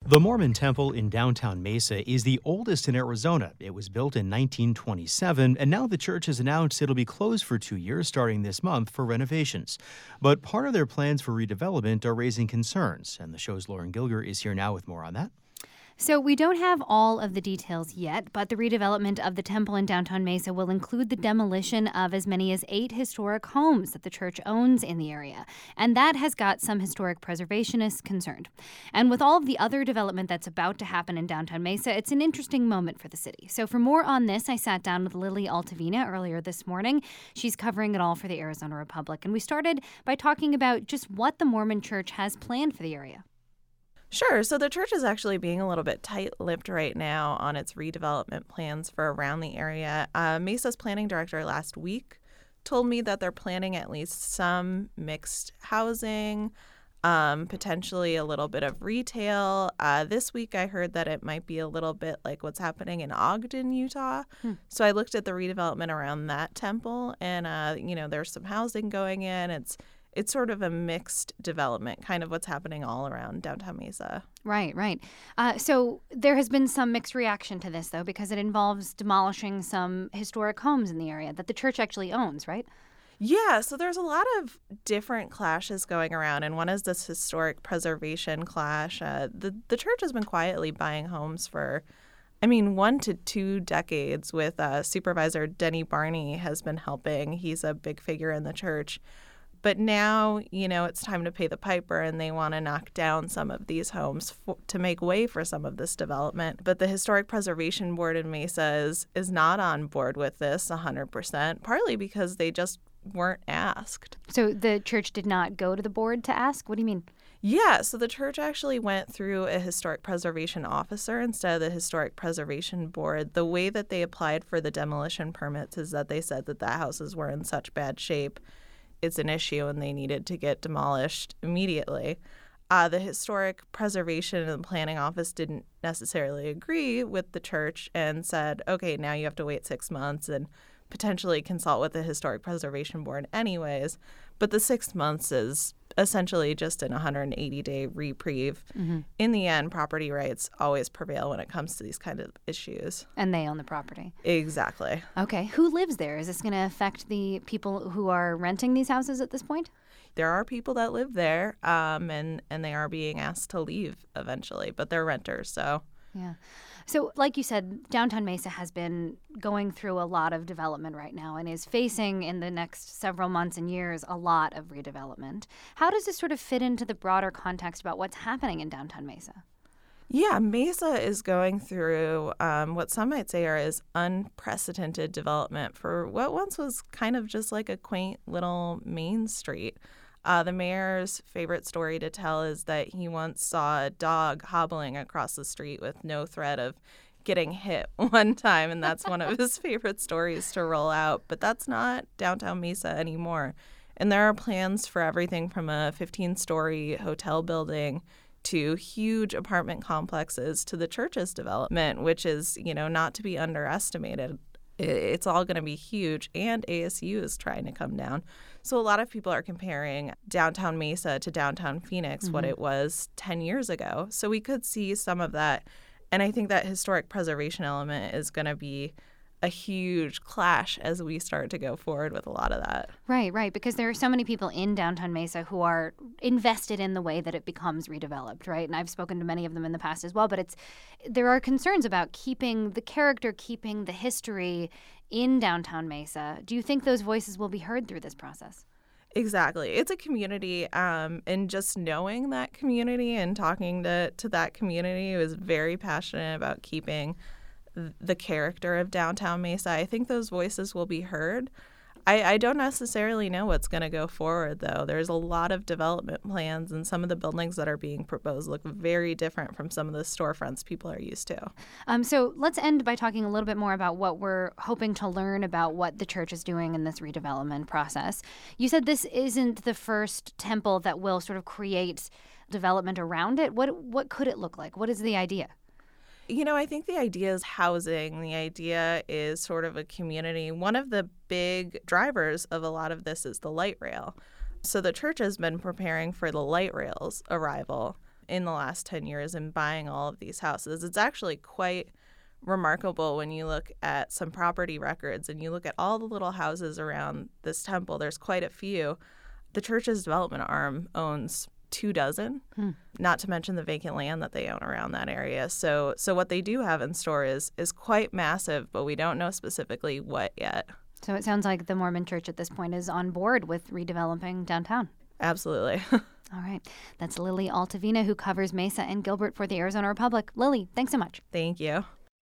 The Mormon Temple in downtown Mesa is the oldest in Arizona. It was built in 1927, and now the church has announced it'll be closed for 2 years starting this month for renovations. But part of their plans for redevelopment are raising concerns, and the show's Lauren Gilger is here now with more on that. So we don't have all of the details yet, but the redevelopment of the temple in downtown Mesa will include the demolition of as many as 8 historic homes that the church owns in the area. And that has got some historic preservationists concerned. And with all of the other development that's about to happen in downtown Mesa, it's an interesting moment for the city. So for more on this, I sat down with Lily Altavina earlier this morning. She's covering it all for the Arizona Republic. And we started by talking about just what the Mormon Church has planned for the area. Sure. So the church is actually being a little bit tight-lipped right now on its redevelopment plans for around the area. Mesa's planning director last week told me that they're planning at least some mixed housing, potentially a little bit of retail. This week I heard that it might be a little bit like what's happening in Ogden, Utah. So I looked at the redevelopment around that temple, and there's some housing going in. It's sort of a mixed development, kind of what's happening all around downtown Mesa. Right. So there has been some mixed reaction to this, though, because it involves demolishing some historic homes in the area that the church actually owns, right? Yeah, so there's a lot of different clashes going around, and one is this historic preservation clash. The church has been quietly buying homes for 1 to 2 decades with Supervisor Denny Barney has been helping. He's a big figure in the church. But now, it's time to pay the piper, and they want to knock down some of these homes to make way for some of this development. But the Historic Preservation Board in Mesa is not on board with this 100%, partly because they just weren't asked. So the church did not go to the board to ask? What do you mean? Yeah, so the church actually went through a historic preservation officer instead of the Historic Preservation Board. The way that they applied for the demolition permits is that they said that the houses were in such bad shape it's an issue and they needed to get demolished immediately. The Historic Preservation and Planning Office didn't necessarily agree with the church and said, okay, now you have to wait 6 months and potentially consult with the Historic Preservation Board anyways. But the 6 months is essentially just an 180-day reprieve. In the end, property rights always prevail when it comes to these kind of issues. And they own the property. Exactly. Okay. Who lives there? Is this going to affect the people who are renting these houses at this point? There are people that live there, and they are being asked to leave eventually, but they're renters, so. Yeah. So like you said, downtown Mesa has been going through a lot of development right now and is facing in the next several months and years a lot of redevelopment. How does this sort of fit into the broader context about what's happening in downtown Mesa? Yeah, Mesa is going through what some might say is unprecedented development for what once was kind of just like a quaint little main street. The mayor's favorite story to tell is that he once saw a dog hobbling across the street with no threat of getting hit one time, and that's one of his favorite stories to roll out. But that's not downtown Mesa anymore. And there are plans for everything from a 15-story hotel building to huge apartment complexes to the church's development, which is, not to be underestimated. It's all going to be huge, and ASU is trying to come down. So a lot of people are comparing downtown Mesa to downtown Phoenix, what it was 10 years ago. So we could see some of that. And I think that historic preservation element is going to be a huge clash as we start to go forward with a lot of that. Right, because there are so many people in downtown Mesa who are invested in the way that it becomes redeveloped, right? And I've spoken to many of them in the past as well, but there are concerns about keeping the character, keeping the history in downtown Mesa. Do you think those voices will be heard through this process? Exactly. It's a community, and just knowing that community and talking to that community was very passionate about keeping the character of downtown Mesa. I think those voices will be heard. I don't necessarily know what's going to go forward, though. There's a lot of development plans, and some of the buildings that are being proposed look very different from some of the storefronts people are used to. So let's end by talking a little bit more about what we're hoping to learn about what the church is doing in this redevelopment process. You said this isn't the first temple that will sort of create development around it. What could it look like? What is the idea? I think the idea is housing. The idea is sort of a community. One of the big drivers of a lot of this is the light rail. So the church has been preparing for the light rail's arrival. in the last 10 years in buying all of these houses. It's actually quite remarkable when you look at some property records and you look at all the little houses around this temple. There's quite a few. The church's development arm owns 24, not to mention the vacant land that they own around that area. So what they do have in store is quite massive, but we don't know specifically what yet. So it sounds like the Mormon Church at this point is on board with redeveloping downtown. Absolutely. All right. That's Lily Altavina, who covers Mesa and Gilbert for the Arizona Republic. Lily, thanks so much. Thank you.